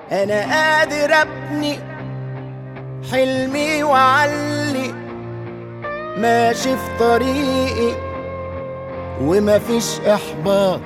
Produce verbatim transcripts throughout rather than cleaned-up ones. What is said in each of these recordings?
انا قادر ابني حلمي وعلي، ماشي في طريقي ومفيش احباط،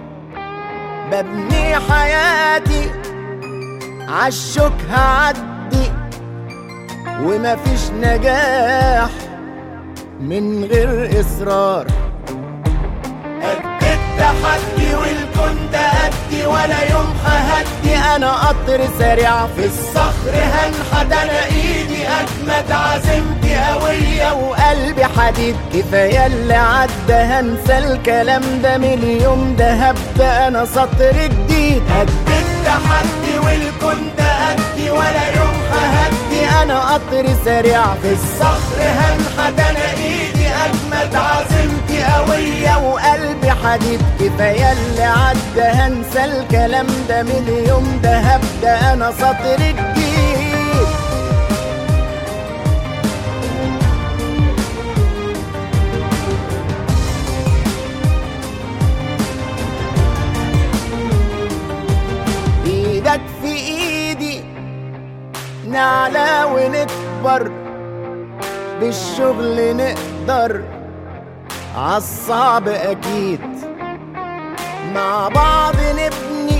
ببني حياتي عالشوك هعدي، ومفيش نجاح من غير اصرار. قد التحدي والكون تأدي ولا يوم ههدي، انا قطر سريع في الصخر هنحت، انا ايدي اجمد عزيمتي قوية وقلبي حديد، كفاية اللي عدى هنسى الكلام ده، من اليوم ده هبدأ انا سطر جديد. قد التحدي والكون تأدي ولا يوم ههدي، انا قطر سريع في الصخر هنحت، انا ايدي اجمد عزيمتي قوية وقلبي حديد، كفاية اللي عدى هنسى الكلام ده، من اليوم ده هبدأ انا سطر جديد. ايدك في ايدي نعلى ونكبر، بالشغل نقدر عالصعب اكيد، مع بعض نبني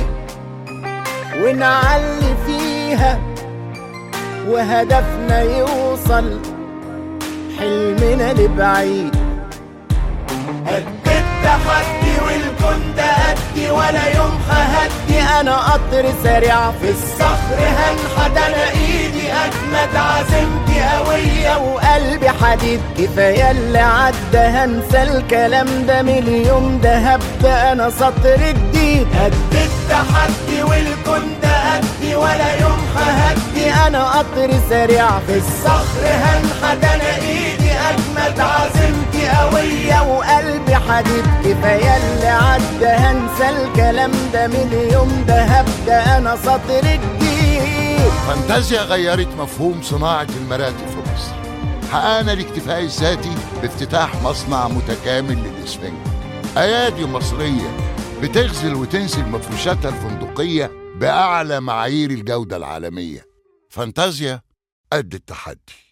ونعلي فيها، وهدفنا يوصل حلمنا لبعيد. قد التحدي والكون تأدي ولا يوم ههدي، انا قطر سريع في الصخر هنحت، انا ايدي اجمد عزيمتي قوية وقلبي حديد، كفاية اللي عدى هنسى الكلام ده، من اليوم ده هبدأ انا سطر جديد. قد التحدي والكون تأدي ولا يوم ههدي، انا قطر سريع في الصخر هنحت، انا ايدي اجمد عزيمتي قوية وقلبي حديد، كفاية اللي عدى هنسى الكلام ده، من اليوم ده هبدأ انا سطر جديد. فانتازيا غيرت مفهوم صناعة المراتب في مصر، حققنا الاكتفاء الذاتي بافتتاح مصنع متكامل للإسفنج، أيادي مصرية بتغزل وتنسي مفروشاتها الفندقية بأعلى معايير الجودة العالمية. فانتازيا قد التحدي.